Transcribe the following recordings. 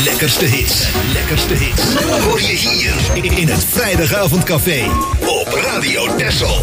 lekkerste hits. Hoor je hier in het Vrijdagavondcafé op Radio Texel.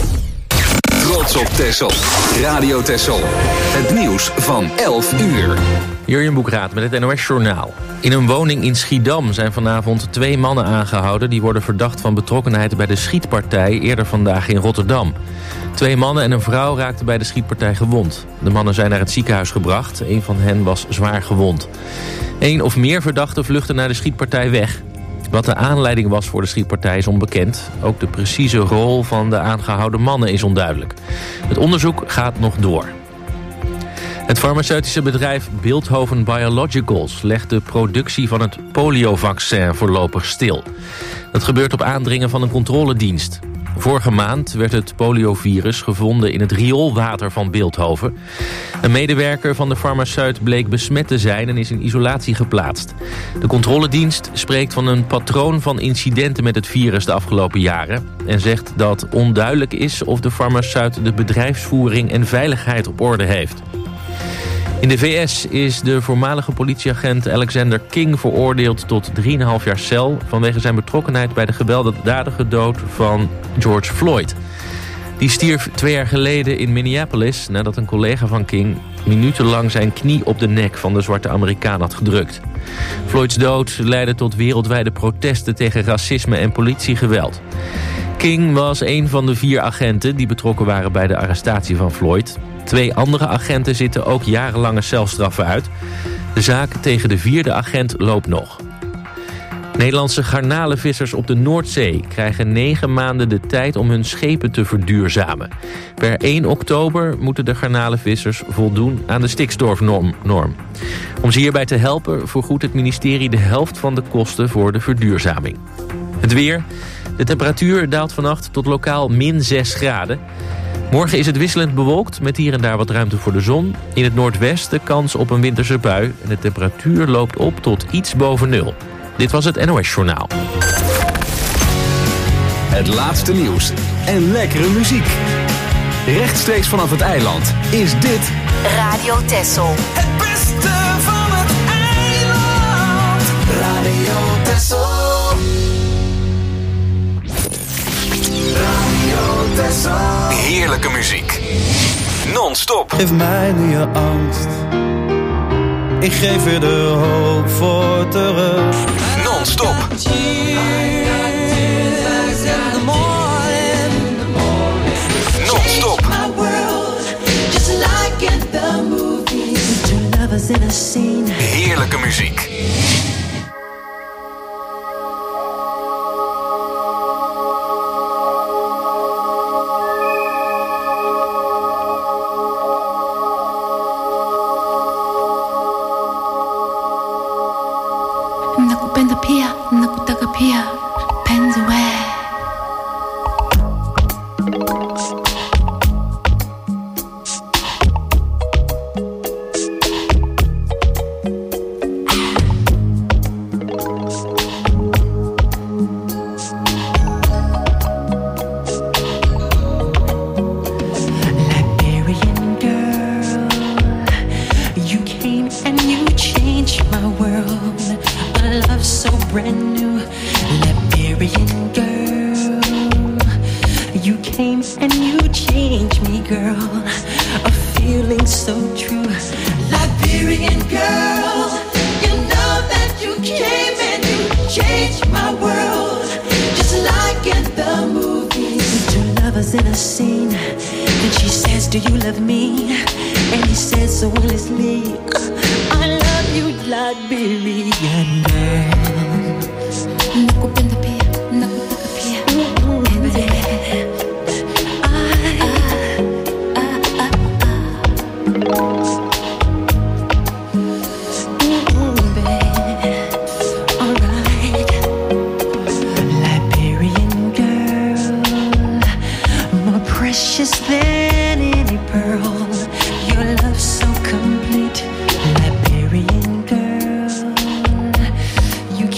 Trots op Texel. Radio Texel. Het nieuws van 11 uur. Jurjen Boekraat met het NOS-journaal. In een woning in Schiedam zijn vanavond 2 mannen aangehouden. Die worden verdacht van betrokkenheid bij de schietpartij eerder vandaag in Rotterdam. 2 mannen en een vrouw raakten bij de schietpartij gewond. De mannen zijn naar het ziekenhuis gebracht. Een van hen was zwaar gewond. 1 of meer verdachten vluchten naar de schietpartij weg. Wat de aanleiding was voor de schietpartij is onbekend. Ook de precieze rol van de aangehouden mannen is onduidelijk. Het onderzoek gaat nog door. Het farmaceutische bedrijf Bilthoven Biologicals legt de productie van het poliovaccin voorlopig stil. Dat gebeurt op aandringen van een controledienst. Vorige maand werd het poliovirus gevonden in het rioolwater van Bilthoven. Een medewerker van de farmaceut bleek besmet te zijn en is in isolatie geplaatst. De controledienst spreekt van een patroon van incidenten met het virus de afgelopen jaren en zegt dat onduidelijk is of de farmaceut de bedrijfsvoering en veiligheid op orde heeft. In de VS is de voormalige politieagent Alexander King veroordeeld tot 3,5 jaar cel vanwege zijn betrokkenheid bij de gewelddadige dood van George Floyd. Die stierf 2 jaar geleden in Minneapolis nadat een collega van King minutenlang zijn knie op de nek van de zwarte Amerikaan had gedrukt. Floyds dood leidde tot wereldwijde protesten tegen racisme en politiegeweld. King was een van de 4 agenten die betrokken waren bij de arrestatie van Floyd. 2 andere agenten zitten ook jarenlange celstraffen uit. De zaak tegen de 4e agent loopt nog. Nederlandse garnalenvissers op de Noordzee krijgen 9 maanden de tijd om hun schepen te verduurzamen. Per 1 oktober moeten de garnalenvissers voldoen aan de stikstofnorm. Om ze hierbij te helpen vergoedt het ministerie de helft van de kosten voor de verduurzaming. Het weer. De temperatuur daalt vannacht tot lokaal -6 graden. Morgen is het wisselend bewolkt met hier en daar wat ruimte voor de zon. In het noordwesten kans op een winterse bui en de temperatuur loopt op tot iets boven 0. Dit was het NOS-journaal. Het laatste nieuws en lekkere muziek. Rechtstreeks vanaf het eiland is dit Radio Texel. Het beste van het eiland. Radio Texel. Radio Texel. heerlijke muziek. Non-stop. Geef mij nu je angst. Ik geef je de hoop voor terug. Non-stop. Non-stop. Heerlijke muziek. Nakupenda pia, nakutaka pia, penzi we. You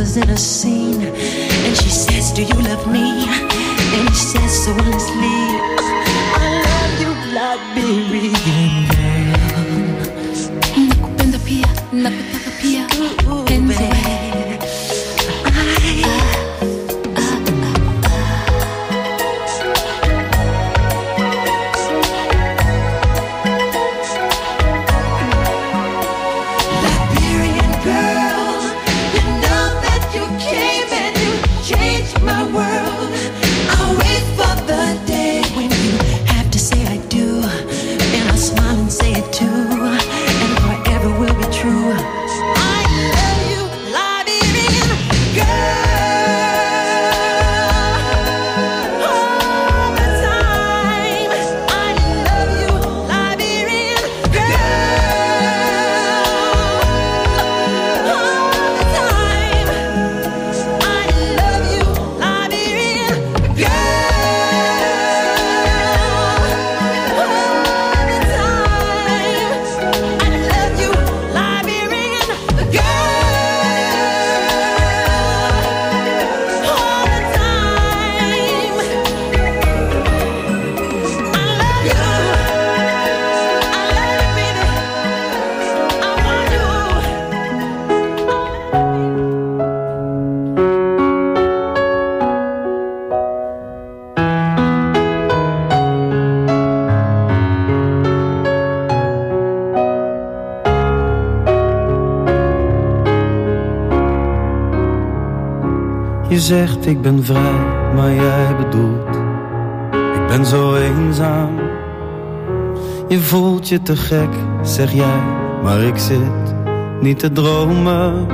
lovers in a scene, and she says, do you love me? And he says so honestly, I love you, Liberian girl. Nakupenda pia, nakutaka pia, penzi wewe. Je zegt ik ben vrij, maar jij bedoelt ik ben zo eenzaam. Je voelt je te gek, zeg jij, maar ik zit niet te dromen.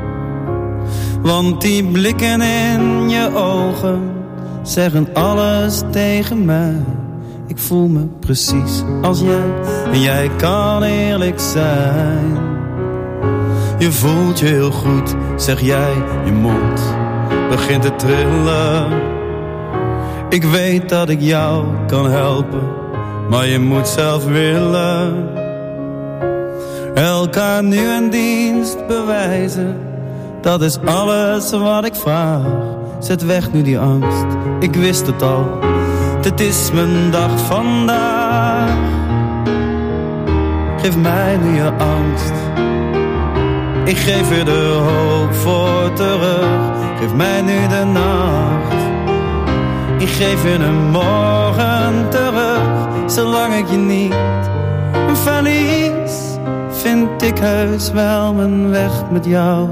Want die blikken in je ogen zeggen alles tegen mij. Ik voel me precies als jij en jij kan eerlijk zijn. Je voelt je heel goed, zeg jij, je mond begint te trillen. Ik weet dat ik jou kan helpen, maar je moet zelf willen. Elkaar nu een dienst bewijzen, dat is alles wat ik vraag. Zet weg nu die angst, ik wist het al, dit is mijn dag vandaag. Geef mij nu je angst, ik geef je de hoop voor terug. Geef mij nu de nacht, ik geef je een morgen terug. Zolang ik je niet verlies, vind ik heus wel mijn weg met jou.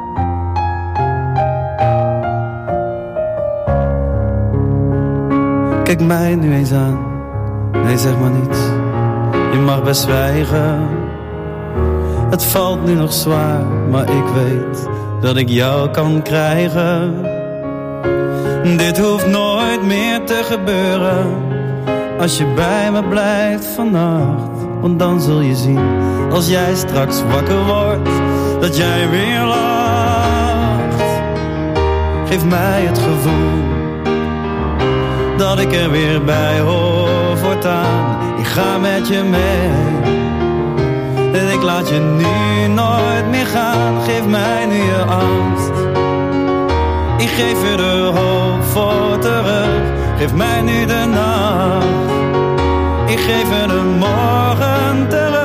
Kijk mij nu eens aan, nee zeg maar niets, je mag best zwijgen. Het valt nu nog zwaar, maar ik weet dat ik jou kan krijgen. Dit hoeft nooit meer te gebeuren, als je bij me blijft vannacht. Want dan zul je zien, als jij straks wakker wordt, dat jij weer lacht. Geef mij het gevoel, dat ik er weer bij hoor voortaan. Ik ga met je mee, en ik laat je nu nooit meer gaan. Geef mij nu je angst, ik geef je de hoop voor terug. Geef mij nu de nacht, ik geef je de morgen terug.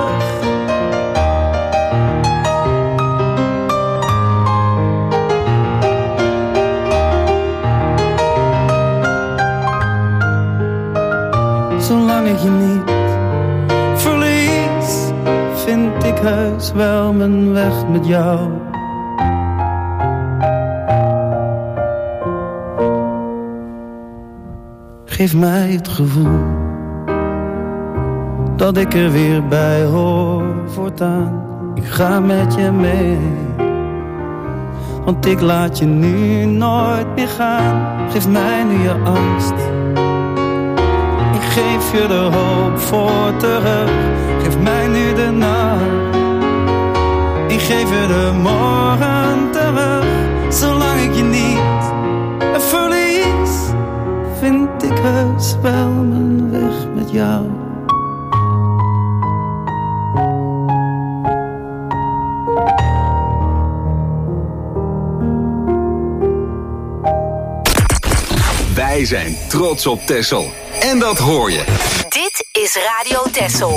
Zolang ik je niet verlies, vind ik heus wel mijn weg met jou. Geef mij het gevoel, dat ik er weer bij hoor voortaan. Ik ga met je mee, want ik laat je nu nooit meer gaan. Geef mij nu je angst, ik geef je de hoop voor terug. Geef mij nu de nacht, ik geef je de morgen terug. Zolang ik je niet verlies, vind ik heus wel mijn weg met jou. Wij zijn trots op Texel. En dat hoor je. Dit is Radio Texel.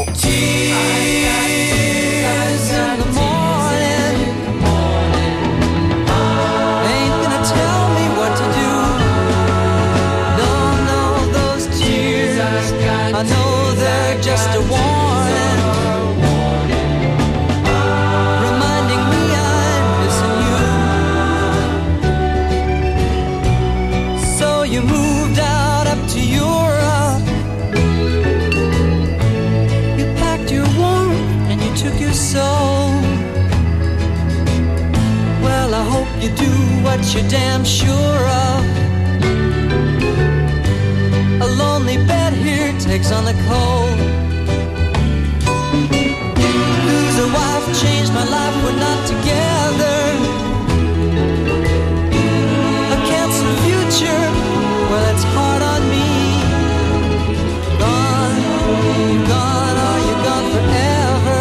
I know they're just a warning, reminding me I'm missing you. So you moved out up to Europe. You packed your warmth and you took your soul. Well, I hope you do what you're damn sure of. A lonely bed here takes on the cold. Lose a wife, changed my life, we're not together. A canceled future, well it's hard on me. Gone, gone, are you gone forever?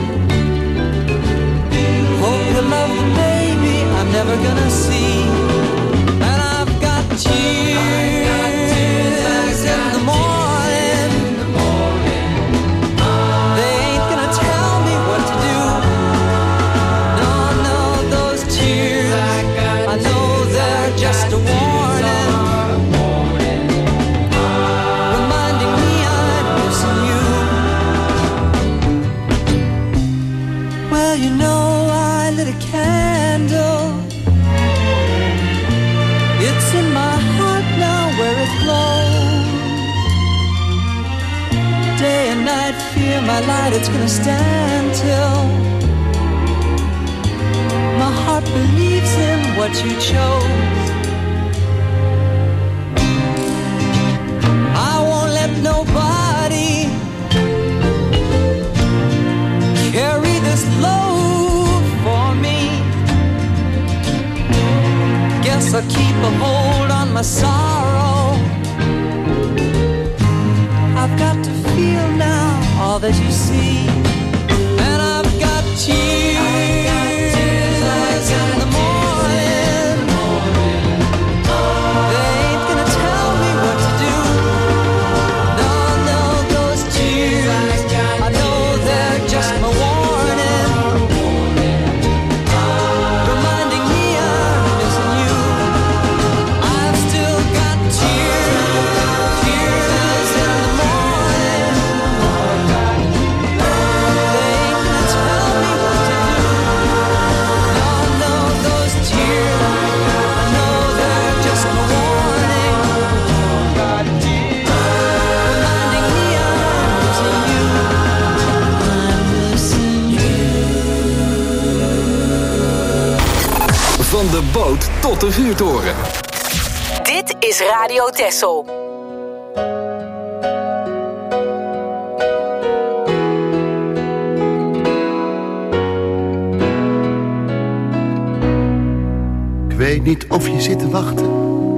Hope you love the baby I'm never gonna see. And I've got tears in the morning. They ain't gonna tell me what to do. No, no, those tears, I know they're just a warning, reminding me I'm missing you. Well, you know I lit a candle. It's in my heart now where it glows. Day and night, fear my light, it's gonna stand till my heart believes in what you chose. I won't let nobody carry this load for me. Guess I'll keep a hold on my sorrow. I've got to feel now all that you see. And I've got tears in the morning. They ain't gonna tell me what to do. No, no, those tears, I know they're just my warning, reminding me I'm missing you. I've still got tears in the morning. They ain't gonna tell me what to do. No, no, those tears, I know they're just my warning, reminding me I'm missing you. I'm missing you. Van de boot tot de vuurtoren. Dit is Radio Texel. Ik weet niet of je zit te wachten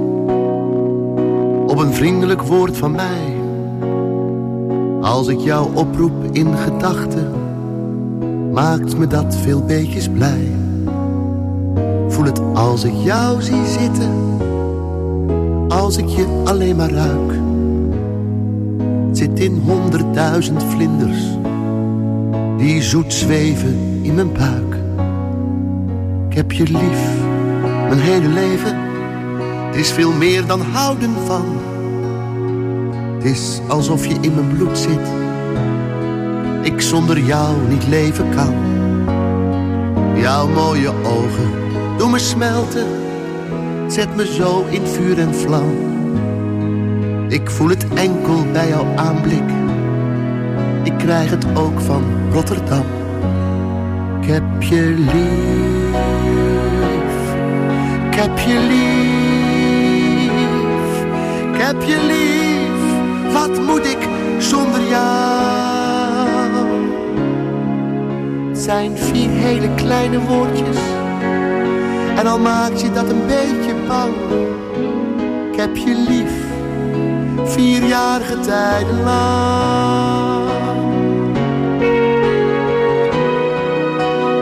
op een vriendelijk woord van mij. Als ik jou oproep in gedachten, maakt me dat veel beetjes blij. Voel het als ik jou zie zitten, als ik je alleen maar ruik. Het zit in 100.000 vlinders die zoet zweven in mijn buik. Ik heb je lief, mijn hele leven. Het is veel meer dan houden van. Het is alsof je in mijn bloed zit. Ik zonder jou niet leven kan. Jouw mooie ogen doen me smelten. Zet me zo in vuur en vlam. Ik voel het enkel bij jouw aanblik. Ik krijg het ook van Rotterdam. Ik heb je lief. Ik heb je lief. Ik heb je lief. Wat moet ik zonder jou? Het zijn 4 hele kleine woordjes. En al maakt je dat een beetje bang. Ik heb je lief. 4-jarige tijden lang.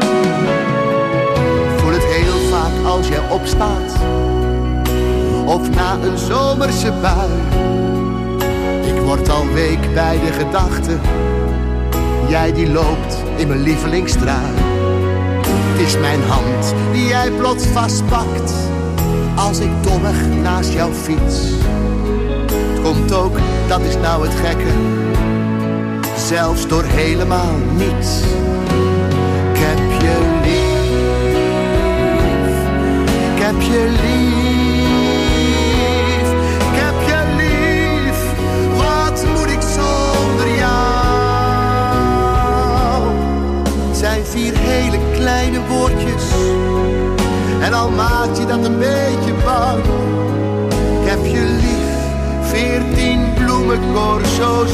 Ik voel het heel vaak als jij opstaat. Of na een zomerse bui. Ik word al week bij de gedachte, jij die loopt in mijn lievelingstrui. Het is mijn hand die jij plots vastpakt, als ik dommig naast jou fiets. Het komt ook, dat is nou het gekke, zelfs door helemaal niets. Ik heb je lief, ik heb je lief, ik heb je lief. Wat moet ik zonder jou? Het zijn 4 hele kleine woordjes, en al maak je dat een beetje bang. Ik heb je lief, 14 bloemencorso's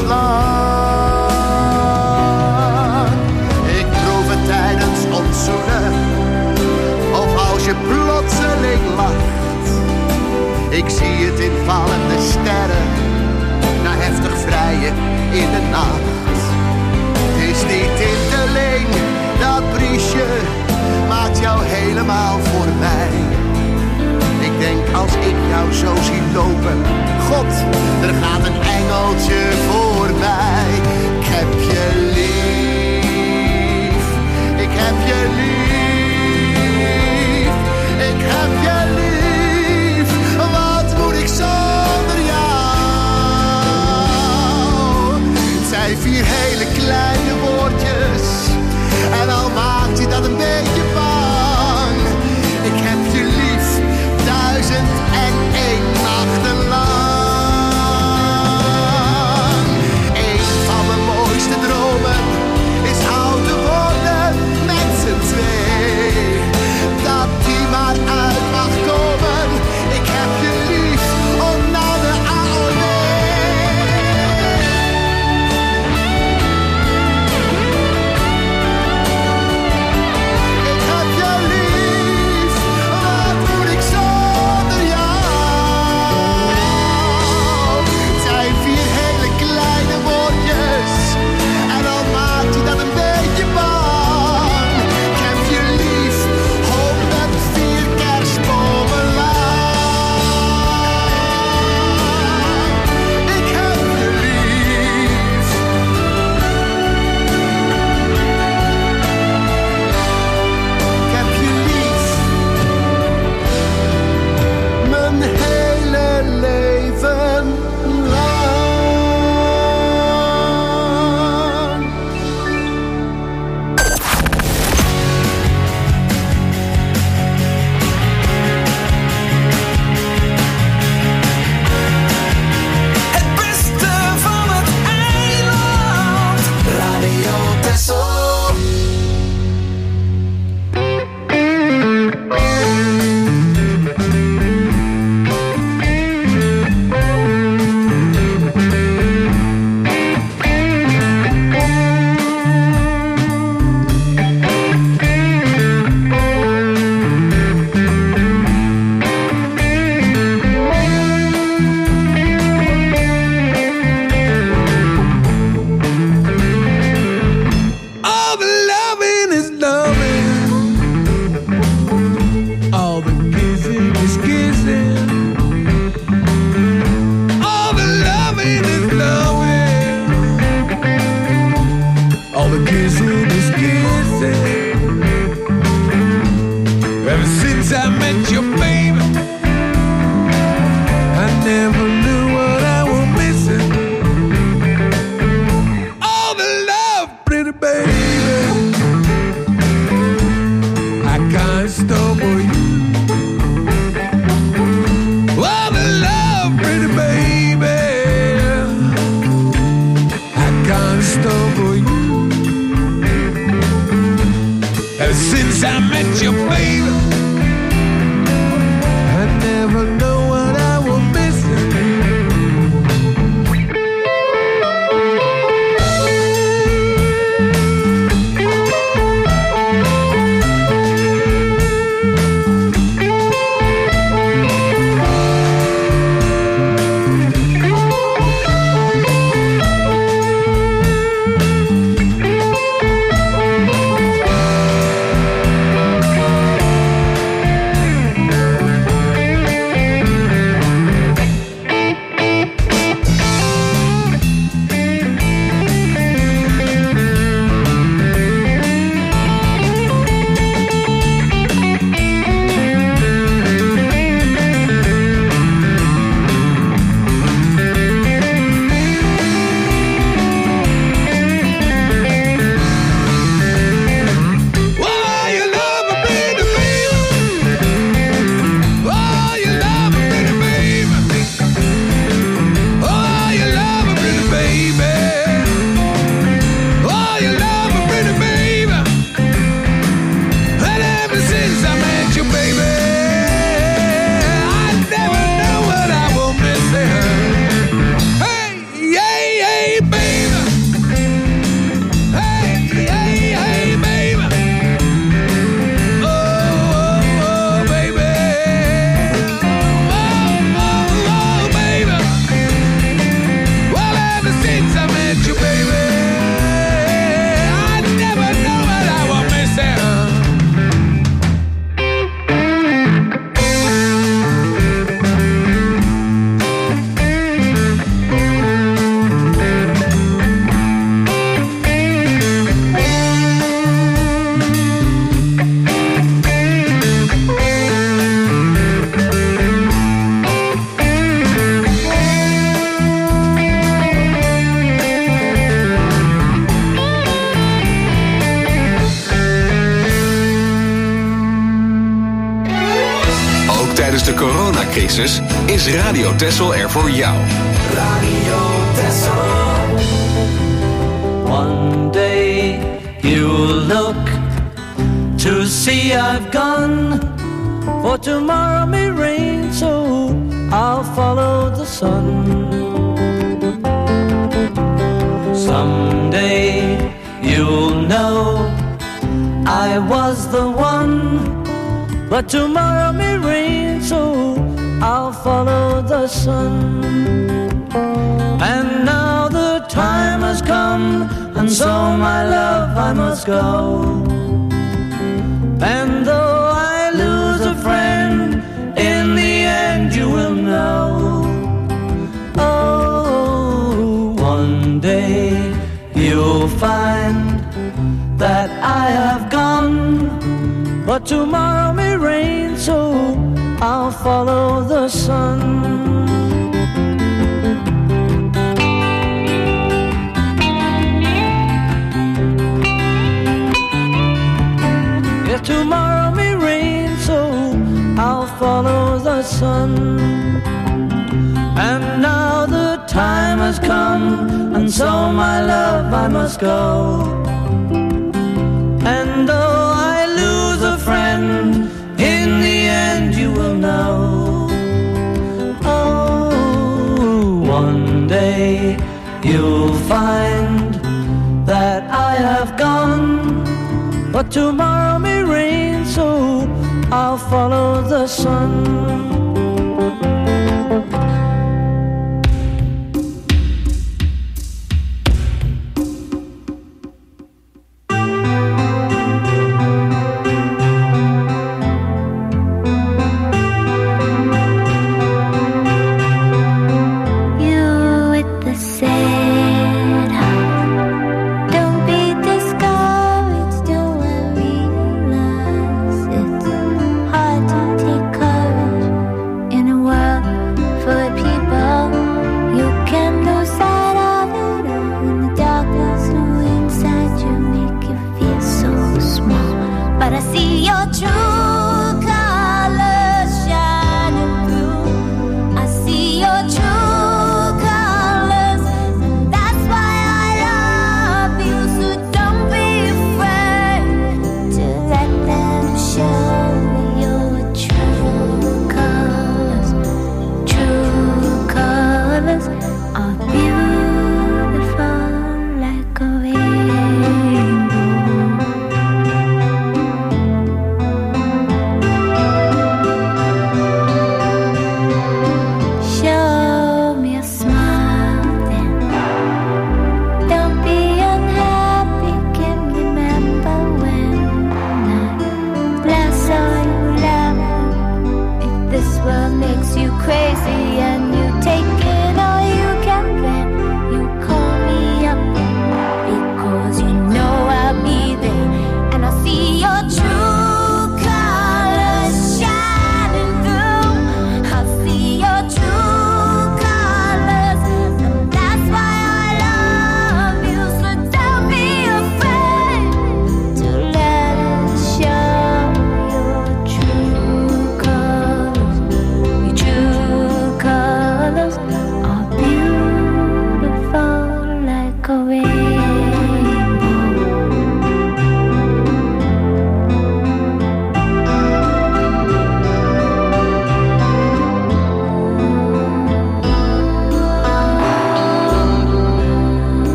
lang. Ik proef het tijdens ons zoenen, of als je plotseling lacht. Ik zie het in vallende sterren, na heftig vrijen in de nacht. Het is die tinteling, dat briesje maakt jou helemaal voor mij. Ik denk als ik jou zo zie lopen, God, er gaat een engeltje voor mij. Ik heb je lief, ik heb je lief, ik heb je lief. Wat moet ik zonder jou? Het zijn 4 hele kleine woordjes, en al maakt je dat een beetje bang. Ik heb je lief, 1001 nachten lang. Een van mijn mooiste dromen is ouder worden met z'n 2. Dat die maar uit mag komen. Ik heb je lief, om naar de AOD. Ik heb je lief, wat moet ik zonder jou? Het zijn 4 hele kleine woordjes, en al maakt je dat een beetje bang. Ik heb je lief, 104 kerstbomen lang. Ik heb je lief. Ik heb je lief, mijn hele leven lang. Het beste van het eiland. Radio Texel. All the loving is loving, all the kissing is kissing. All the loving is loving, all the kissing is kissing. Ever since I met your baby, I never knew what I was missing. All the love, pretty baby, I can't stop for you. All the love, pretty baby, I can't stop for you. Ever since I met your baby, I never know what I was missing. coronacrisis is Radio Texel er voor jou. Radio Texel. One day you'll look to see I've gone, for tomorrow may rain, so I'll follow the sun. Someday you'll know I was the one, but tomorrow may rain, so I'll follow the sun. And now the time has come, and so my love I must go. And though I lose a friend, in the end you will know. Oh, one day you'll find that I have gone, but tomorrow may rain, so I'll follow the sun. If tomorrow may rain, so I'll follow the sun. And now the time has come, and so my love I must go. And though I lose a friend, in the end you will know. Oh, one day you'll find that I have gone, but tomorrow may rain, so I'll follow the sun. In a world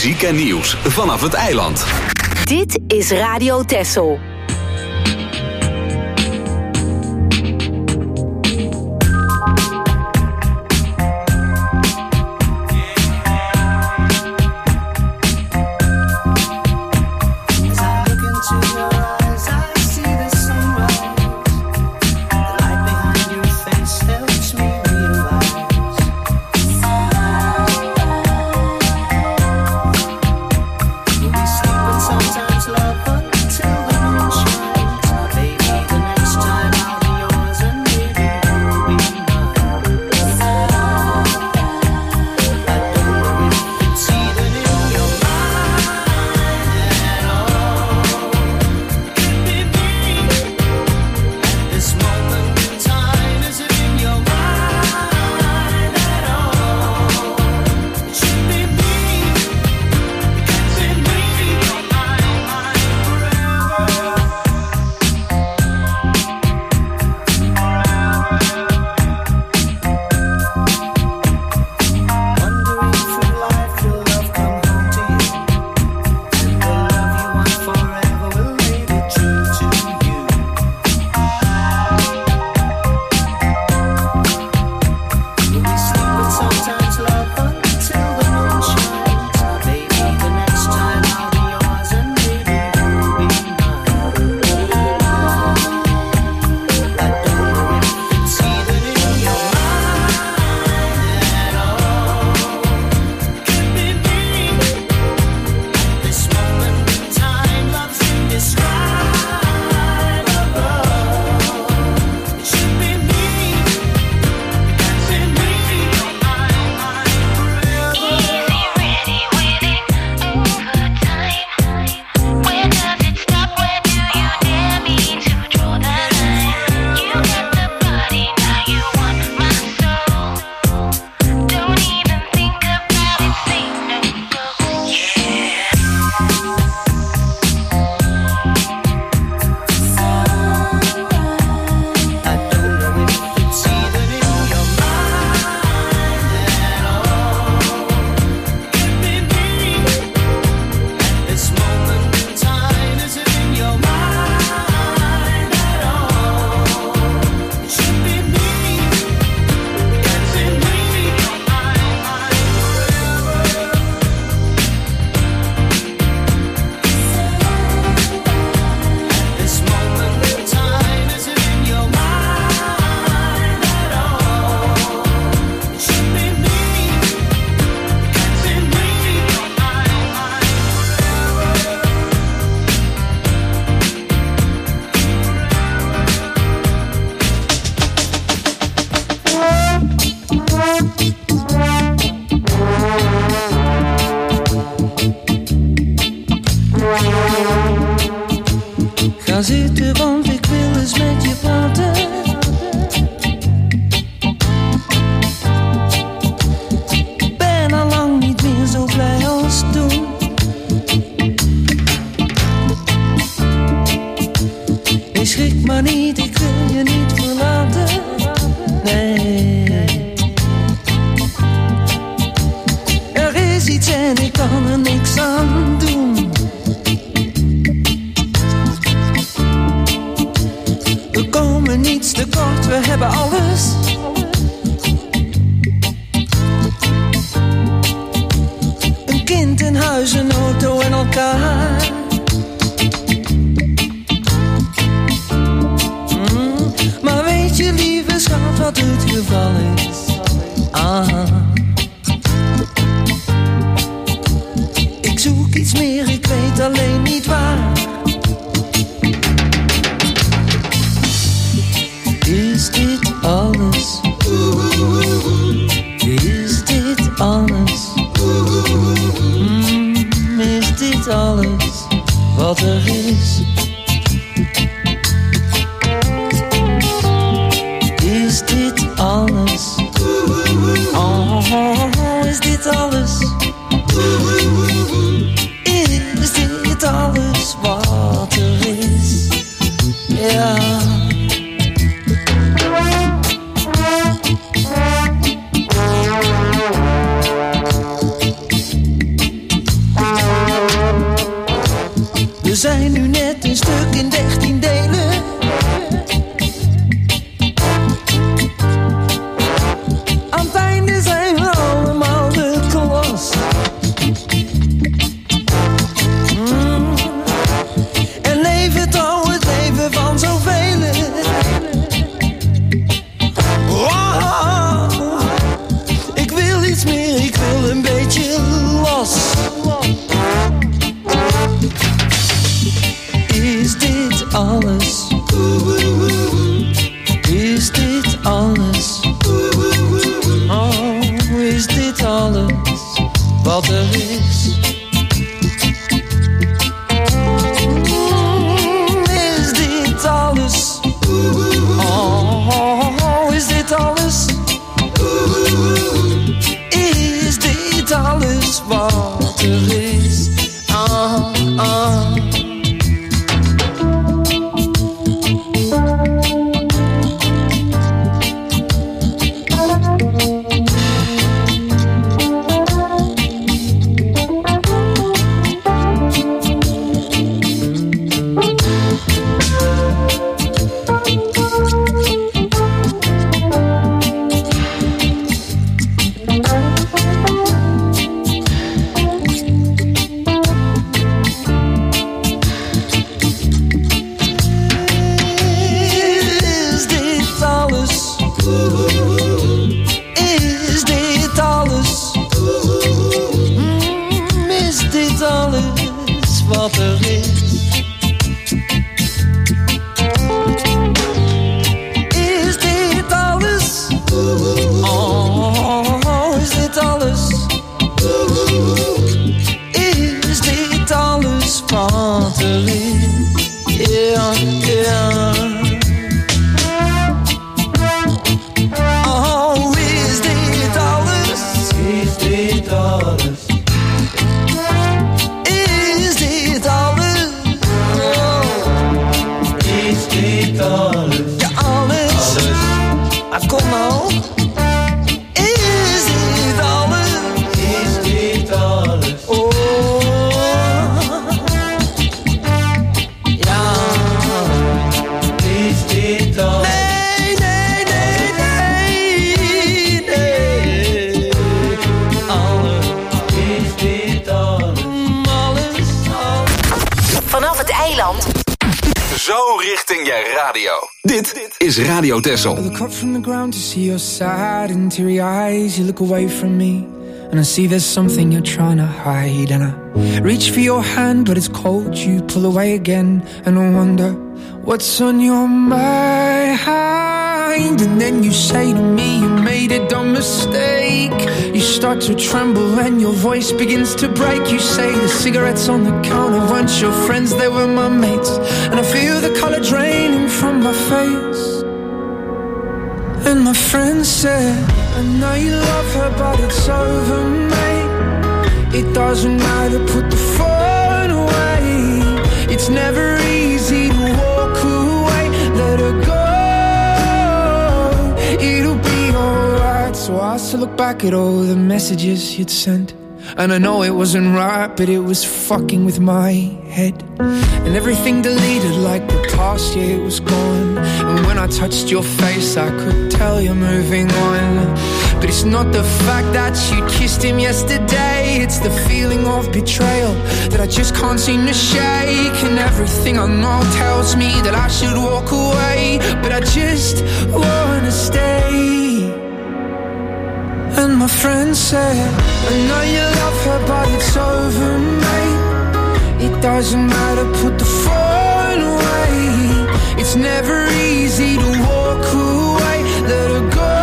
muziek en nieuws vanaf het eiland. Dit is Radio Texel. Ga zitten, want ik wil eens met je praten. Ik ben al lang niet meer zo blij als toen. Nee, schrik maar niet, ik wil je niet verlaten. Nee. Er is iets en ik kan er niks aan doen. We komen niets tekort, we hebben alles. Een kind, een huis, een auto en elkaar. Maar weet je, lieve schat, wat het geval is? Ik zoek iets meer, ik weet alleen niet waar. Is dit alles? Is dit alles? Is dit alles wat er is? Is dit alles? dit alles? Ja, alles. Ah, kom nou. Is dit alles? Is dit alles? Oh. Ja. Is dit alles? Nee, nee, nee, nee, nee. Alles. Is dit alles? Alles, alles. Vanaf het eiland. Zo richting je radio. Dit is Radio Texel. I look up from the ground to see your sad and teary eyes. You look away from me and I see there's something you're trying to hide. And I reach for your hand but it's cold. You pull away again and I wonder what's on your mind. And then you say to me you made a dumb mistake. You start to tremble and your voice begins to break. You say the cigarettes on the counter weren't your friends, they were my mates. And I feel the color draining from my face. And my friend said, I know you love her but it's over, mate. It doesn't matter, put the phone away. It's never easy to walk away. Let her go, it'll be alright. So I still look back at all the messages you'd sent. And I know it wasn't right, but it was fucking with my head. And everything deleted like the past year was gone. And when I touched your face I could tell you're moving on. But it's not the fact that you kissed him yesterday. It's the feeling of betrayal that I just can't seem to shake. And everything I know tells me that I should walk away, but I just wanna stay. And my friend said, I know you love her but it's over, mate. It doesn't matter, put the phone away. It's never easy to walk away. Let her go,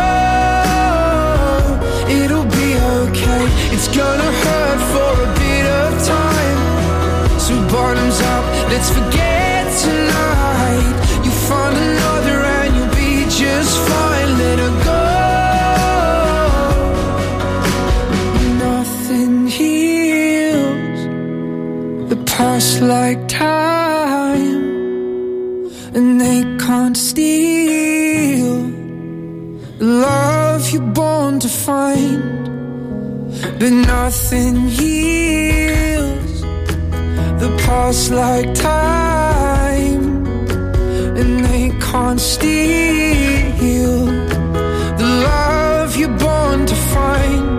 it'll be okay. It's gonna hurt for a bit of time. So bottoms up, let's forget tonight. You find another and you'll be just fine. Let her go. Past like time, and they can't steal the love you're born to find. But nothing heals the past like time, and they can't steal the love you're born to find.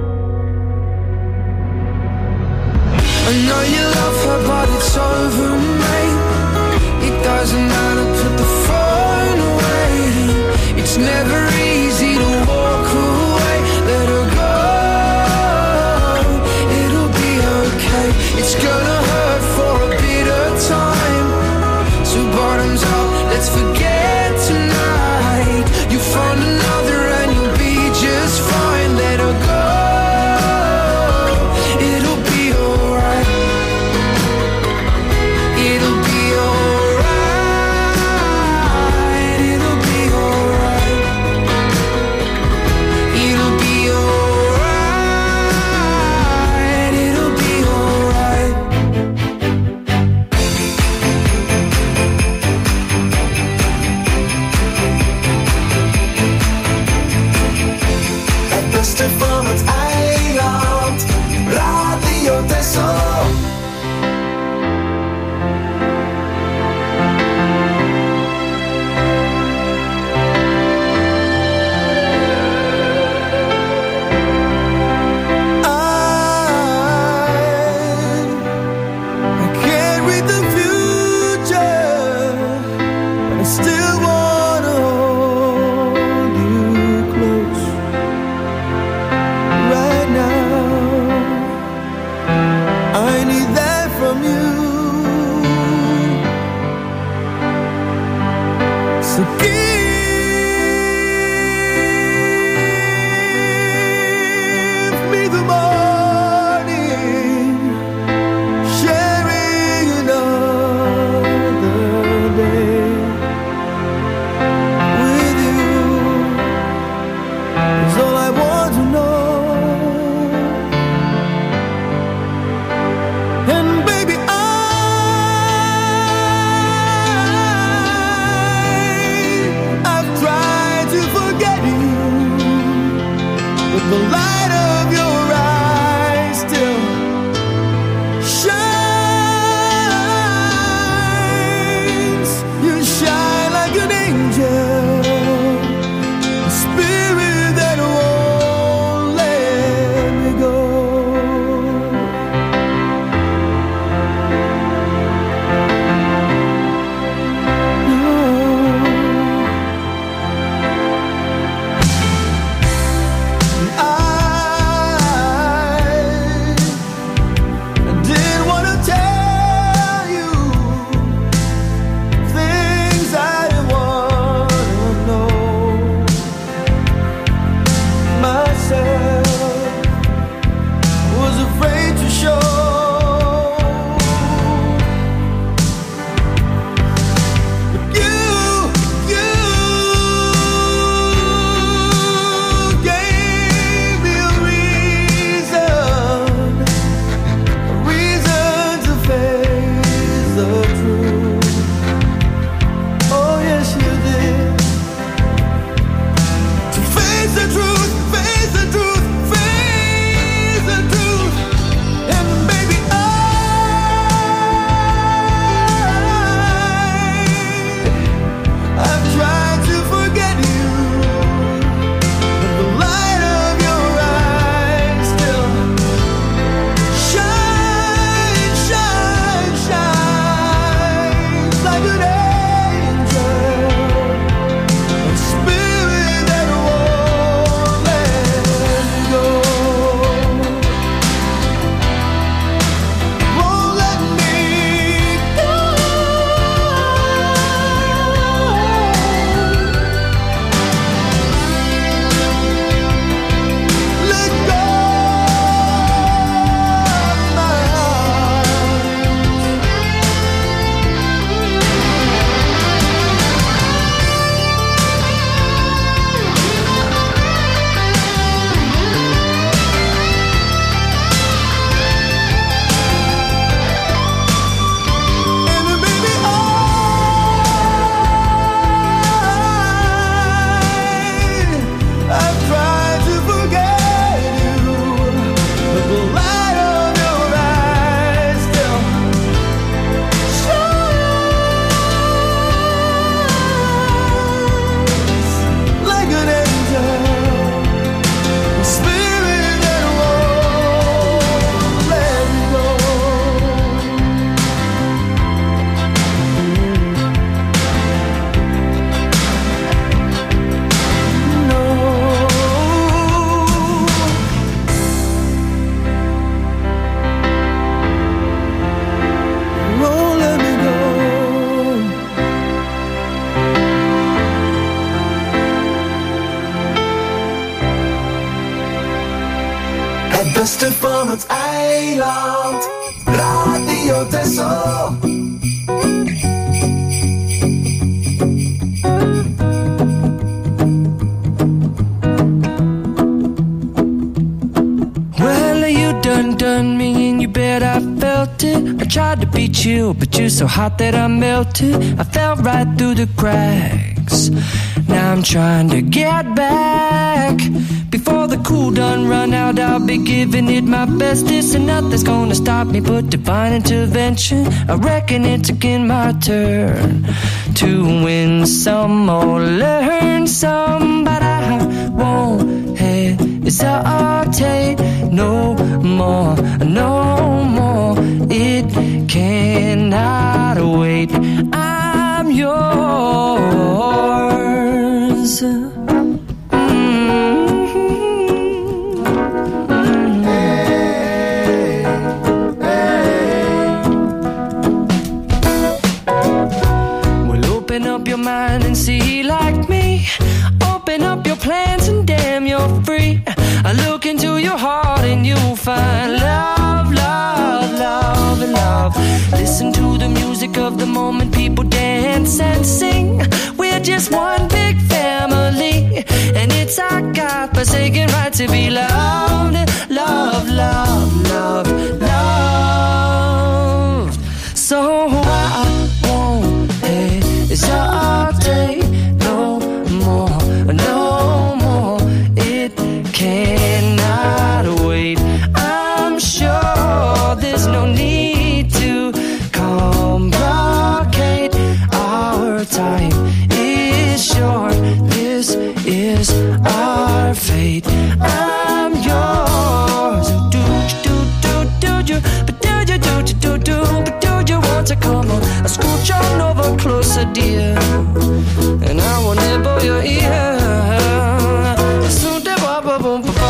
I know you love her but it's over, mate. It doesn't matter, put the phone away. It's never easy to walk away. Let her go, it'll be okay. It's gonna hurt for a bit of time. So bottoms up, let's forget tonight. You find another and you'll be just fine. Let her go. Van het eiland, Radio Texel. I can't read the future, but I still wanna hold you close. Right now, I need that from you. So give me the morning, sharing another day with you is all I want to know. And baby, I beste van het eiland. Radio Texel. Well, you done me and you bet I felt it. I tried to be chill, but you're so hot that I melted. I fell right through the cracks. Now I'm trying to get back. Before the cool done run out, I'll be giving it my bestest, and nothing's gonna stop me but divine intervention. I reckon it's again my turn to win some or learn some, but I won't hesitate no more, no more. It cannot wait. I'm yours. Mind and see like me. Open up your plans and damn, you're free. I look into your heart and you'll find love, love, love, and love. Listen to the music of the moment, people dance and sing. We're just one big family, and it's our God-forsaken right to be loved, love, love, love, love. So I won't hesitate no more, no more. It cannot wait. I'm sure there's no need to complicate. Our time is short. This is our fate. I'm yours. Do you, but do you, but do you want to come on? I scooch on over closer, dear, and I will nibble your ear. Soon to boom, boom, boom, boom.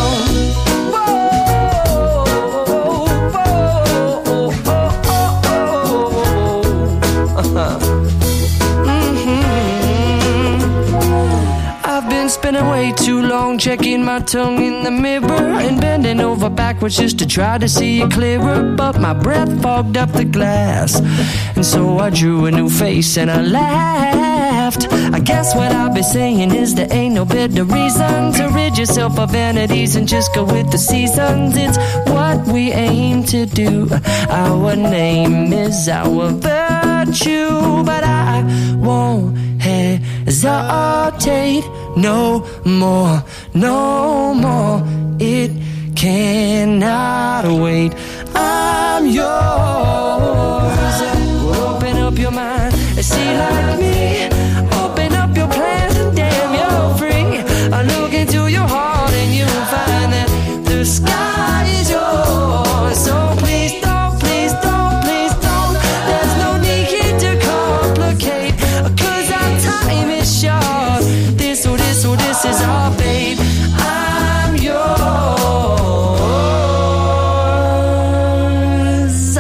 Spending way too long checking my tongue in the mirror and bending over backwards just to try to see it clearer, but my breath fogged up the glass, and so I drew a new face and I laughed. I guess what I'll be saying is there ain't no better reason to rid yourself of vanities and just go with the seasons. It's what we aim to do. Our name is our virtue, but I won't hesitate no more, no more. It cannot wait. I'm yours. Open up your mind and see like me. Open up your plans and damn, you're free. I look into your heart and you'll find that the sky is yours. So please don't, please don't, please don't. There's no need to complicate, 'cause our time is short. This is our babe. I'm yours.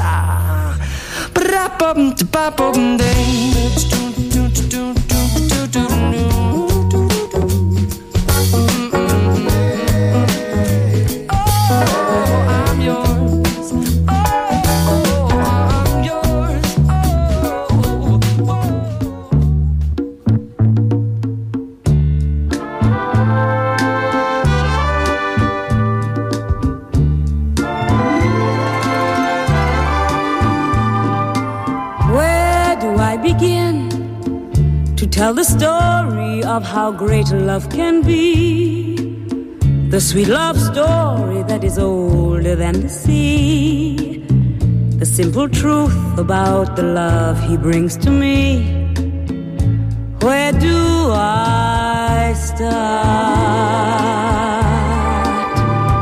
Tell the story of how great love can be, the sweet love story that is older than the sea, the simple truth about the love he brings to me. Where do I start?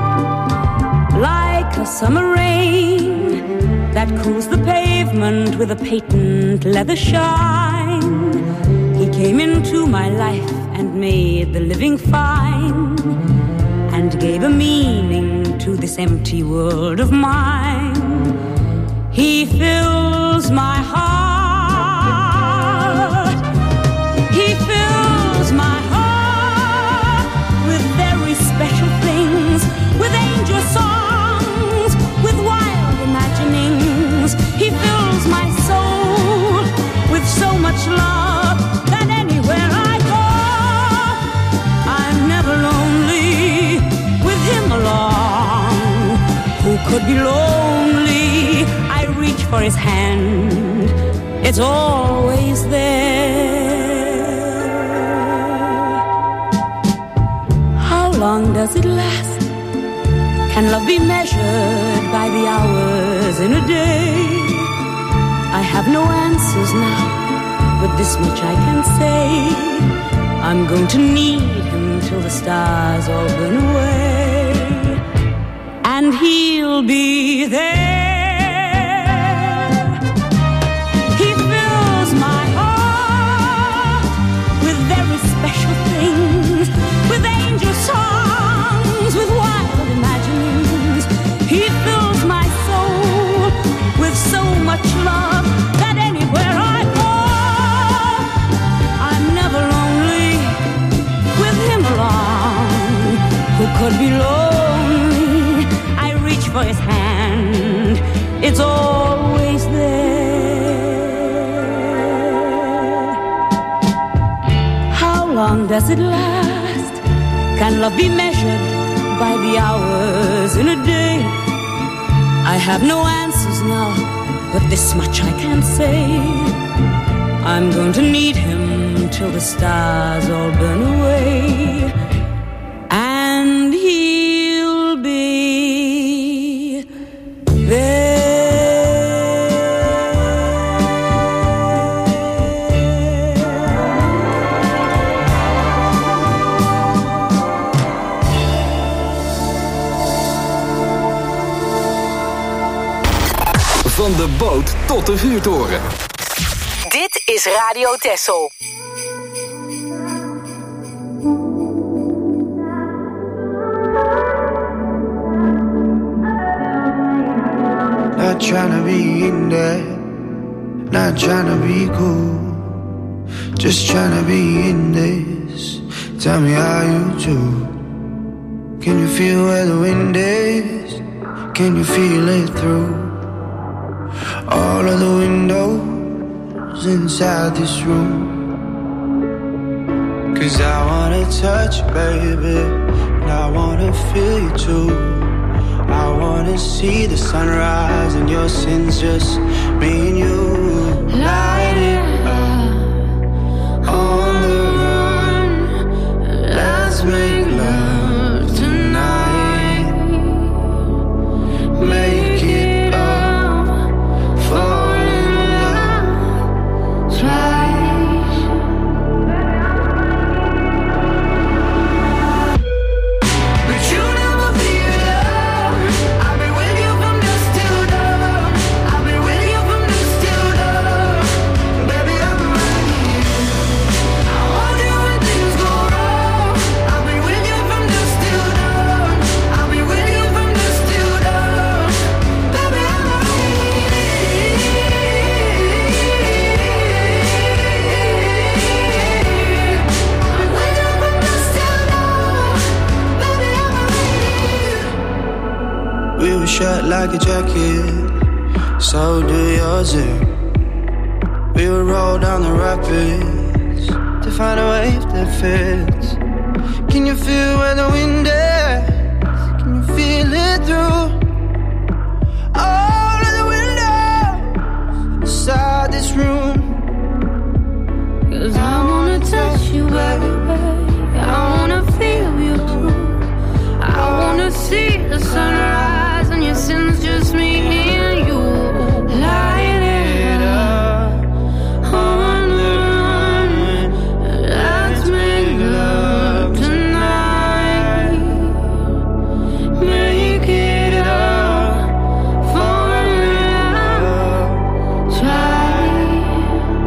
Like a summer rain that cools the pavement with a patent leather shine, he came into my life and made the living fine, and gave a meaning to this empty world of mine. He fills my heart. He fills my heart with very special things, with angel songs be lonely, I reach for his hand. It's always there. How long does it last? Can love be measured by the hours in a day? I have no answers now, but this much I can say. I'm going to need him till the stars all burn away, and he'll be there. He fills my heart with very special things, with angel songs, with wild imaginings. He fills my soul with so much love that anywhere I go, I'm never lonely with him along. Who could be lonely? I reach for his hand. It's always there. How long does it last? Can love be measured by the hours in a day? I have no answers now, but this much I can say. I'm going to need him till the stars all burn away, and he'll be there. Van de boot tot de vuurtoren. Dit is Radio Texel. Not tryna be in there, not tryna be cool, just tryna be in this. Tell me how you do. Can you feel where the wind is? Can you feel it through all of the windows inside this room? 'Cause I wanna touch you, baby, and I wanna feel you too. I wanna see the sunrise and your sins, just me and you. Light it up on the run. Let's make love tonight. Make it up, fall in love twice. But you never feel love. I've been with you from dusk till dawn. I've been with you from dusk till dawn. Baby, I'm right here. I hold you when things go wrong. I've been with you from dusk till dawn. I've been with you from dusk till dawn. Baby, I'm right here. I'm with you from dusk till dawn. Baby, I'm right here. We were shut like a jacket, so do yours. We would roll down the rapids to find a wave that fits. Can you feel where the wind is? Can you feel it through all of the windows inside this room? 'Cause I wanna touch you, baby. I wanna feel you too. I wanna see the sunrise and your sins, just me and you. Light it up on the run. Let's make love tonight. Make it up, fall in love twice.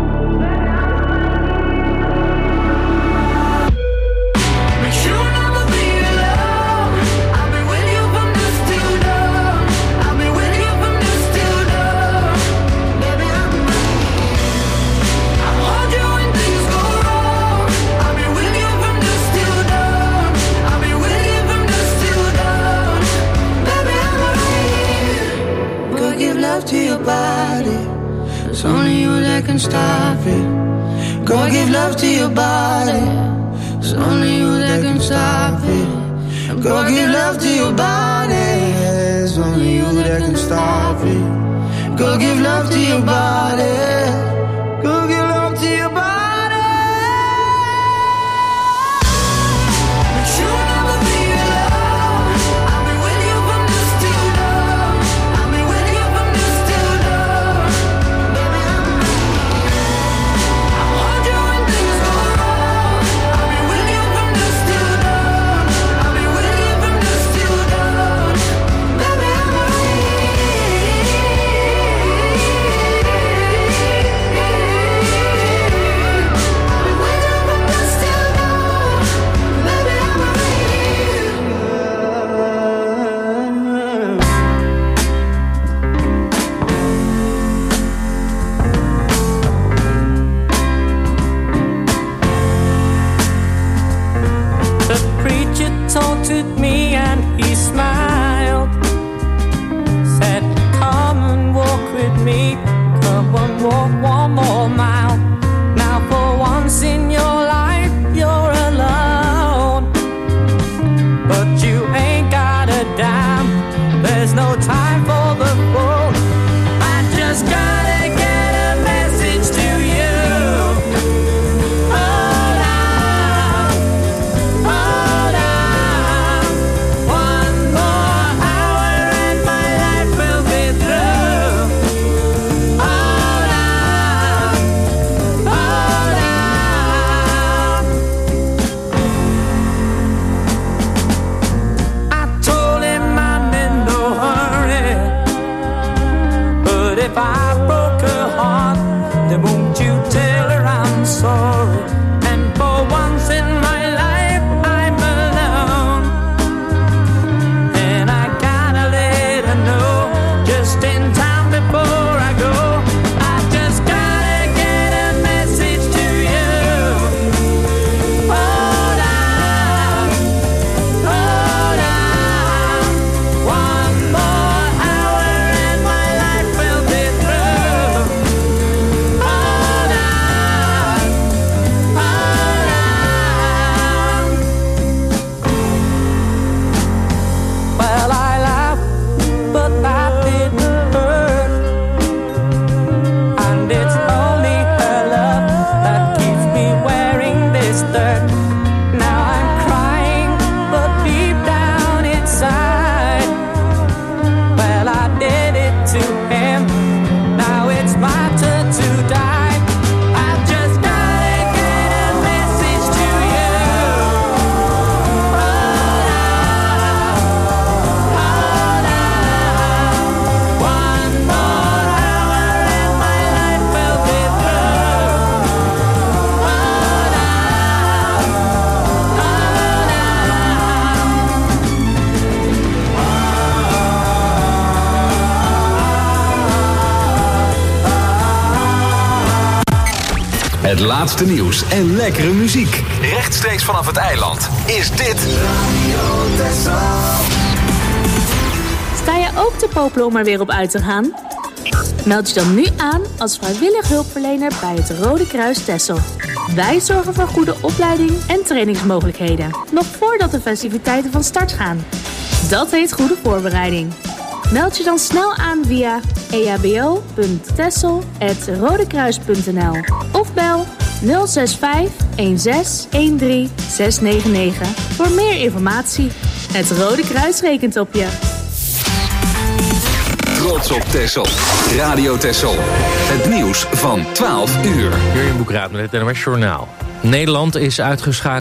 But you never feel love. I've been with you from dusk till dawn. I've been with you from dusk till dawn. Baby, I'm right here. I hold you when things go wrong. I've been with you from dusk till dawn. I've been with you from dusk till dawn. Baby, I'm right here. Go give love to your body. It's only you that can stop it. Go give love to your body. It's only you that can stop it. Go give love to your body. It's only you that that can stop it. Go give love to your body. Go give love to your body. But you'll never be alone. I'll be with you from this till dawn. I'll be with you from this till dawn. Baby, I'll hold you when things go wrong. I'll be with you from this till dawn. I'll be with you from this till dawn. Baby, The preacher taunted me and he smiled. Said, come and walk with me. Come and walk one more mile. Now for once in your life you're alone. But you ain't got a dime. There's no time for the fool. I just gotta get a message to you. Hold on, hold on. One more hour and my life will be through. Hold on, hold on. I told him I'm in no hurry, but if I broke her heart, then won't you tell her I'm sorry? And for once in my life I'm alone, and I gotta let her know just in time before I go. I just gotta get a message to you. Hold on, hold on. One more hour and my life will be through. Hold on, hold on. Well, I laughed, but that didn't hurt. And it's only her love that keeps me wearing this dirt. Now I'm crying, but deep down inside, well, I did it to him. Now it's my turn to die. I just gotta get a message to you. Hold on, hold on. One more hour and my life will be through. Hold on, Het laatste nieuws en lekkere muziek. Rechtstreeks vanaf het eiland is dit Sta je ook te popelen om er weer op uit te gaan? Meld je dan nu aan als vrijwillig hulpverlener bij het Rode Kruis Texel. Wij zorgen voor goede opleiding en trainingsmogelijkheden, nog voordat de festiviteiten van start gaan. Dat heet goede voorbereiding. Meld je dan snel aan via ehbo.texel@rodekruis.nl of bel 065 16 13 699 voor meer informatie. Het Rode Kruis rekent op je. Trots op Texel. Radio Texel. Het nieuws van 12 uur. Jurjen Boekraat met het NOS Journaal. Nederland is uitgeschakeld